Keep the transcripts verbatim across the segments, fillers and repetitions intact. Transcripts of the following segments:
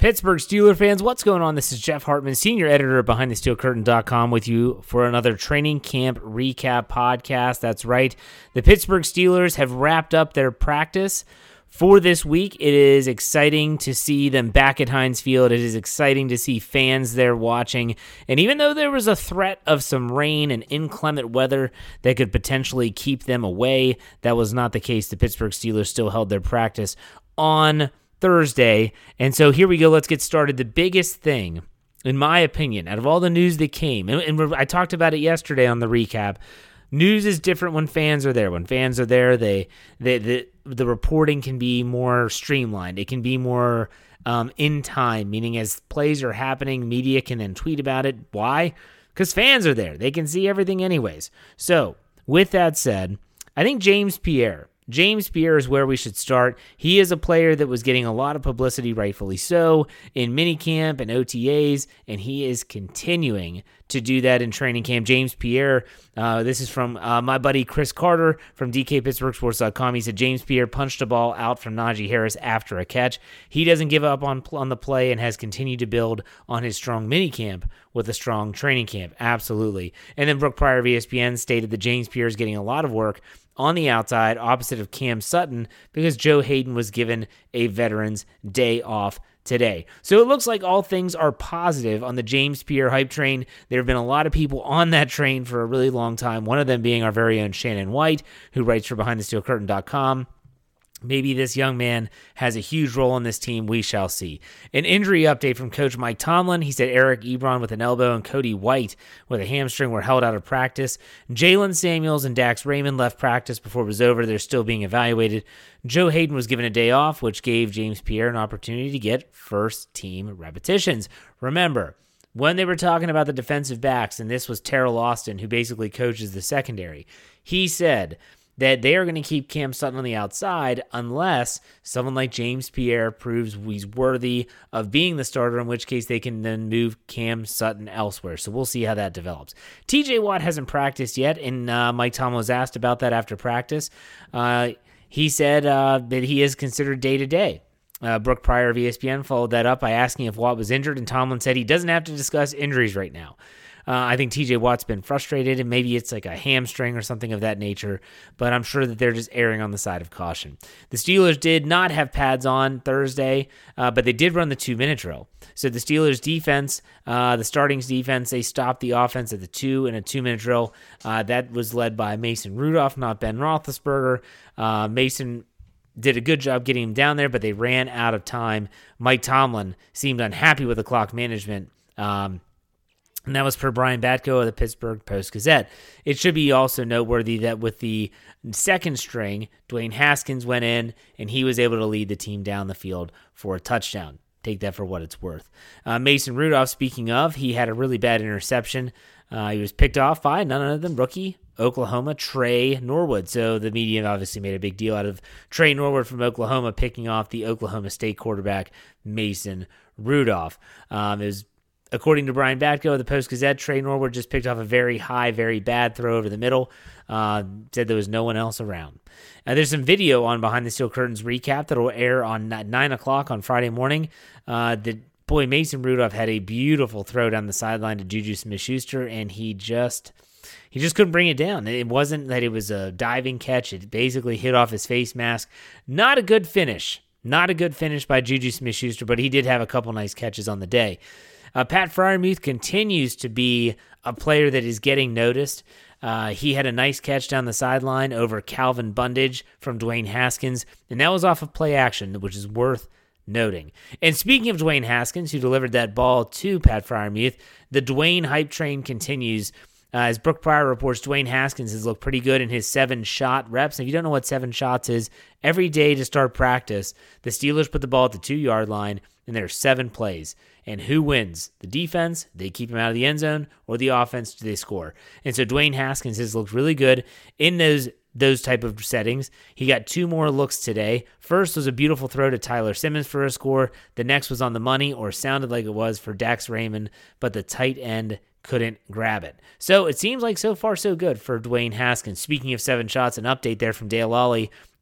Pittsburgh Steelers fans, what's going on? This is Jeff Hartman, senior editor of behind the steel curtain dot com, with you for another training camp recap podcast. That's right. The Pittsburgh Steelers have wrapped up their practice for this week. It is exciting to see them back at Heinz Field. It is exciting to see fans there watching. And even though there was a threat of some rain and inclement weather that could potentially keep them away, that was not the case. The Pittsburgh Steelers still held their practice on Thursday. And so here we go. Let's get started. The biggest thing, in my opinion, out of all the news that came, and, and I talked about it yesterday on the recap, news is different when fans are there. When fans are there, they, they the, the reporting can be more streamlined. It can be more um, in time, meaning as plays are happening, media can then tweet about it. Why? Because fans are there. They can see everything anyways. So with that said, I think James Pierre, James Pierre is where we should start. He is a player that was getting a lot of publicity, rightfully so, in minicamp and O T As, and he is continuing to do that in training camp. James Pierre, uh, this is from uh, my buddy Chris Carter from D K Pittsburgh Sports dot com. He said James Pierre punched a ball out from Najee Harris after a catch. He doesn't give up on, on the play and has continued to build on his strong minicamp with a strong training camp. Absolutely. And then Brooke Pryor of E S P N stated that James Pierre is getting a lot of work on the outside, opposite of Cam Sutton, because Joe Hayden was given a Veterans Day off today. So it looks like all things are positive on the James Pierre hype train. There have been a lot of people on that train for a really long time, one of them being our very own Shannon White, who writes for behind the steel curtain dot com. Maybe this young man has a huge role on this team. We shall see. An injury update from Coach Mike Tomlin. He said Eric Ebron with an elbow and Cody White with a hamstring were held out of practice. Jalen Samuels and Dax Raymond left practice before it was over. They're still being evaluated. Joe Hayden was given a day off, which gave James Pierre an opportunity to get first-team repetitions. Remember, when they were talking about the defensive backs, and this was Terrell Austin, who basically coaches the secondary, he said that they are going to keep Cam Sutton on the outside unless someone like James Pierre proves he's worthy of being the starter, in which case they can then move Cam Sutton elsewhere. So we'll see how that develops. T J Watt hasn't practiced yet, and uh, Mike Tomlin was asked about that after practice. Uh, he said uh, that he is considered day-to-day. Uh, Brooke Pryor of E S P N followed that up by asking if Watt was injured, and Tomlin said he doesn't have to discuss injuries right now. Uh, I think T J Watt's been frustrated, and maybe it's like a hamstring or something of that nature, but I'm sure that they're just erring on the side of caution. The Steelers did not have pads on Thursday, uh, but they did run the two-minute drill. So the Steelers' defense, uh, the starting's defense, they stopped the offense at the two in a two-minute drill. Uh, that was led by Mason Rudolph, not Ben Roethlisberger. Uh, Mason did a good job getting him down there, but they ran out of time. Mike Tomlin seemed unhappy with the clock management. Um, And that was per Brian Batko of the Pittsburgh Post-Gazette. It should be also noteworthy that with the second string, Dwayne Haskins went in, and he was able to lead the team down the field for a touchdown. Take that for what it's worth. Uh, Mason Rudolph, speaking of, he had a really bad interception. Uh, he was picked off by none other than rookie Oklahoma Trey Norwood. So the media obviously made a big deal out of Trey Norwood from Oklahoma picking off the Oklahoma State quarterback Mason Rudolph. Um, it was According to Brian Batko of the Post-Gazette, Trey Norwood just picked off a very high, very bad throw over the middle. Uh, said there was no one else around. Uh, there's some video on Behind the Steel Curtains recap that will air on nine o'clock on Friday morning. Uh, the boy, Mason Rudolph had a beautiful throw down the sideline to Juju Smith-Schuster, and he just he just couldn't bring it down. It wasn't that it was a diving catch. It basically hit off his face mask. Not a good finish. Not a good finish by Juju Smith-Schuster, but he did have a couple nice catches on the day. Uh, Pat Freiermuth continues to be a player that is getting noticed. Uh, he had a nice catch down the sideline over Calvin Bundage from Dwayne Haskins, and that was off of play action, which is worth noting. And speaking of Dwayne Haskins, who delivered that ball to Pat Freiermuth, the Dwayne hype train continues. Uh, as Brooke Pryor reports, Dwayne Haskins has looked pretty good in his seven-shot reps. And if you don't know what seven shots is, every day to start practice, the Steelers put the ball at the two-yard line, and there are seven plays. And who wins? The defense, they keep him out of the end zone, or the offense, do they score? And so Dwayne Haskins has looked really good in those those type of settings. He got two more looks today. First was a beautiful throw to Tyler Simmons for a score. The next was on the money, or sounded like it was, for Dax Raymond, but the tight end couldn't grab it. So it seems like so far so good for Dwayne Haskins. Speaking of seven shots, an update there from Dale Lawley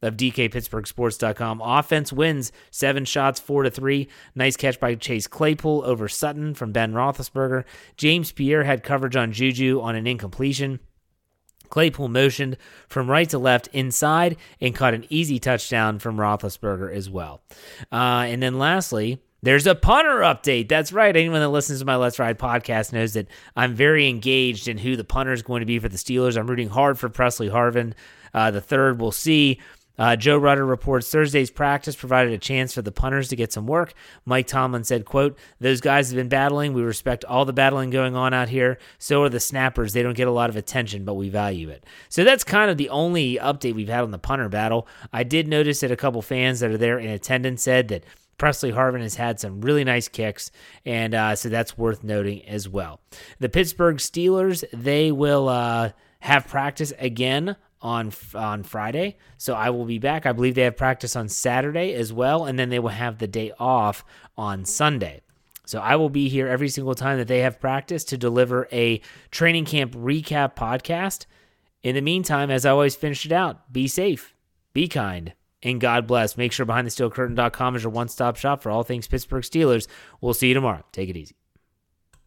of D K Pittsburgh Sports dot com. Offense wins seven shots, four to three. Nice catch by Chase Claypool over Sutton from Ben Roethlisberger. James Pierre had coverage on Juju on an incompletion. Claypool motioned from right to left inside and caught an easy touchdown from Roethlisberger as well. Uh, and then lastly, there's a punter update. That's right. Anyone that listens to my Let's Ride podcast knows that I'm very engaged in who the punter is going to be for the Steelers. I'm rooting hard for Presley Harvin. Uh, the third, we'll see. Uh, Joe Rutter reports Thursday's practice provided a chance for the punters to get some work. Mike Tomlin said, quote, "Those guys have been battling. We respect all the battling going on out here. So are the snappers. They don't get a lot of attention, but we value it." So that's kind of the only update we've had on the punter battle. I did notice that a couple fans that are there in attendance said that Presley Harvin has had some really nice kicks, and uh, so that's worth noting as well. The Pittsburgh Steelers, they will uh, have practice again on on Friday, so I will be back. I believe they have practice on Saturday as well, and then they will have the day off on Sunday. So I will be here every single time that they have practice to deliver a training camp recap podcast. In the meantime, as I always finish it out, be safe, be kind, and God bless. Make sure behind the steel curtain dot com is your one-stop shop for all things Pittsburgh Steelers. We'll see you tomorrow. Take it easy.